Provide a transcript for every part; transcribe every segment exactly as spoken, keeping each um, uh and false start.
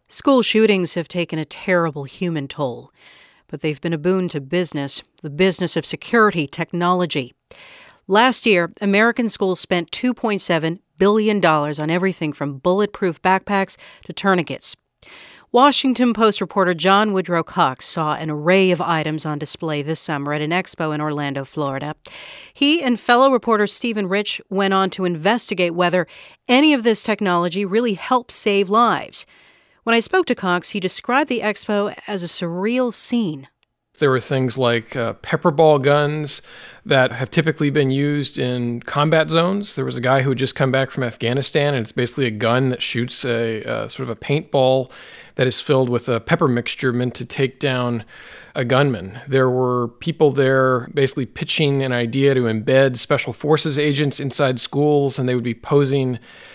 School shootings have taken a terrible human toll, but they've been a boon to business, the business of security technology. Last year, American schools spent two point seven billion dollars on everything from bulletproof backpacks to tourniquets. Washington Post reporter John Woodrow Cox saw an array of items on display this summer at an expo in Orlando, Florida. He and fellow reporter Stephen Rich went on to investigate whether any of this technology really helps save lives. When I spoke to Cox, he described the expo as a surreal scene. There were things like uh, pepper ball guns that have typically been used in combat zones. There was a guy who had just come back from Afghanistan, and it's basically a gun that shoots a uh, sort of a paintball that is filled with a pepper mixture meant to take down a gunman. There were people there basically pitching an idea to embed special forces agents inside schools, and they would be posing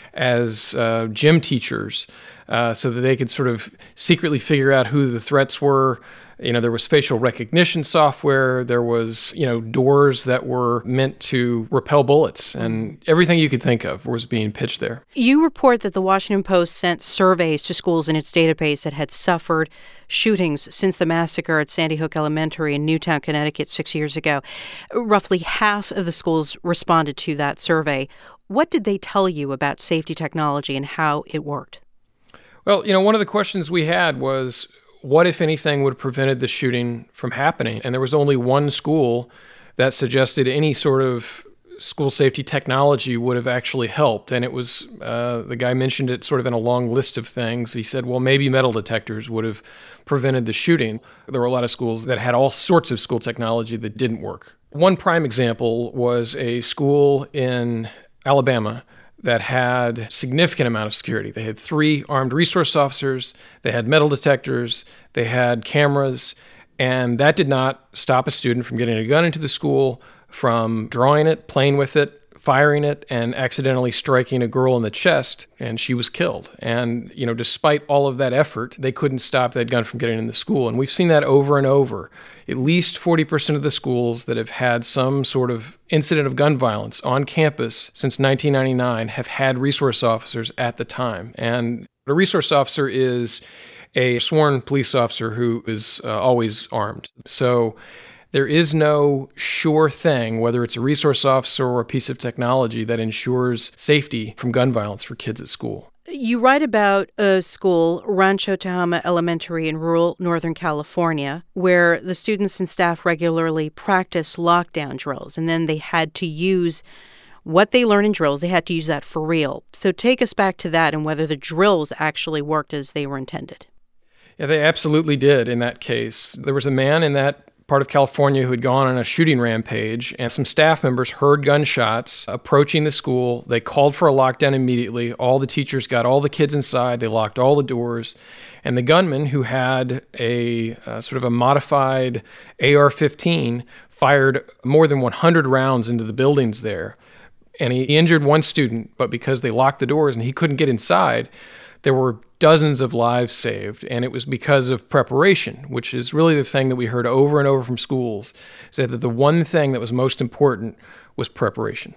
as uh, gym teachers uh, so that they could sort of secretly figure out who the threats were. You know, there was facial recognition software. There was, you know, doors that were meant to repel bullets, and everything you could think of was being pitched there. You report that the Washington Post sent surveys to schools in its database that had suffered shootings since the massacre at Sandy Hook Elementary in Newtown, Connecticut, six years ago. Roughly half of the schools responded to that survey. What did they tell you about safety technology and how it worked? Well, you know, one of the questions we had was, what, if anything, would have prevented the shooting from happening? And there was only one school that suggested any sort of school safety technology would have actually helped. And it was, uh, the guy mentioned it sort of in a long list of things. He said, well, maybe metal detectors would have prevented the shooting. There were a lot of schools that had all sorts of school technology that didn't work. One prime example was a school in Alabama that had significant amount of security. They had three armed resource officers, they had metal detectors, they had cameras, and that did not stop a student from getting a gun into the school, from drawing it, playing with it, firing it, and accidentally striking a girl in the chest, and she was killed. And, you know, despite all of that effort, they couldn't stop that gun from getting in the school. And we've seen that over and over. At least forty percent of the schools that have had some sort of incident of gun violence on campus since nineteen ninety-nine have had resource officers at the time. And a resource officer is a sworn police officer who is uh, always armed. So there is no sure thing, whether it's a resource officer or a piece of technology, that ensures safety from gun violence for kids at school. You write about a school, Rancho Tehama Elementary in rural Northern California, where the students and staff regularly practice lockdown drills, and then they had to use what they learn in drills, they had to use that for real. So take us back to that and whether the drills actually worked as they were intended. Yeah, they absolutely did in that case. There was a man in that part of California who had gone on a shooting rampage, and some staff members heard gunshots approaching the school. They called for a lockdown immediately. All the teachers got all the kids inside. They locked all the doors. And the gunman, who had a uh, sort of a modified A R fifteen, fired more than one hundred rounds into the buildings there. And he injured one student, but because they locked the doors and he couldn't get inside, there were dozens of lives saved, and it was because of preparation, which is really the thing that we heard over and over from schools, said that the one thing that was most important was preparation.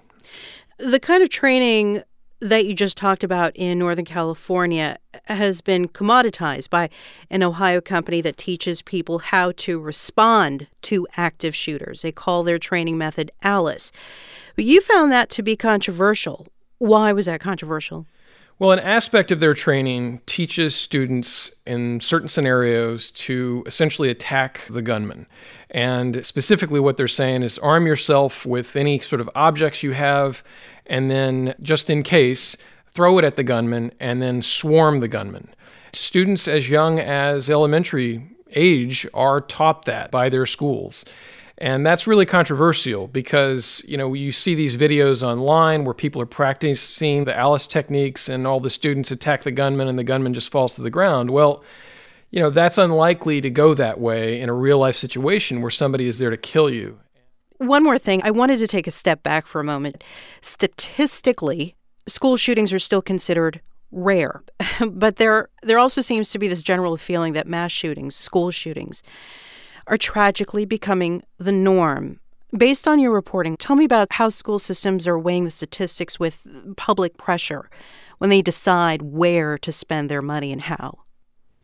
The kind of training that you just talked about in Northern California has been commoditized by an Ohio company that teaches people how to respond to active shooters. They call their training method ALICE. But you found that to be controversial. Why was that controversial? Well, an aspect of their training teaches students in certain scenarios to essentially attack the gunman. And specifically what they're saying is arm yourself with any sort of objects you have, and then just in case, throw it at the gunman and then swarm the gunman. Students as young as elementary age are taught that by their schools. And that's really controversial because, you know, you see these videos online where people are practicing the ALICE techniques and all the students attack the gunman and the gunman just falls to the ground. Well, you know, that's unlikely to go that way in a real life situation where somebody is there to kill you. One more thing. I wanted to take a step back for a moment. Statistically, school shootings are still considered rare, but there there also seems to be this general feeling that mass shootings, school shootings, are tragically becoming the norm. Based on your reporting, tell me about how school systems are weighing the statistics with public pressure when they decide where to spend their money and how.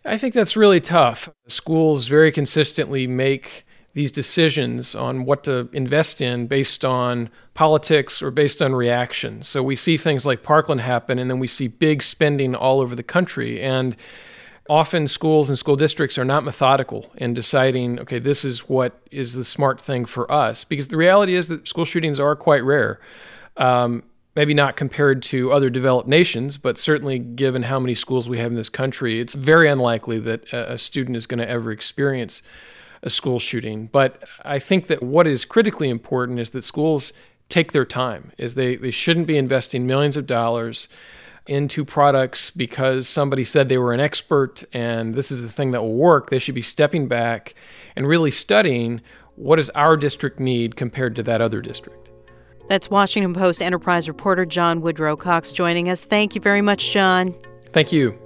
I think that's really tough. Schools very consistently make these decisions on what to invest in based on politics or based on reaction. So we see things like Parkland happen, and then we see big spending all over the country. And often schools and school districts are not methodical in deciding, okay, this is what is the smart thing for us. Because the reality is that school shootings are quite rare. Um, maybe not compared to other developed nations, but certainly given how many schools we have in this country, it's very unlikely that a student is going to ever experience a school shooting. But I think that what is critically important is that schools take their time, is they, they shouldn't be investing millions of dollars into products because somebody said they were an expert and this is the thing that will work. They should be stepping back and really studying what does our district need compared to that other district. That's Washington Post Enterprise reporter John Woodrow Cox joining us. Thank you very much, John. Thank you.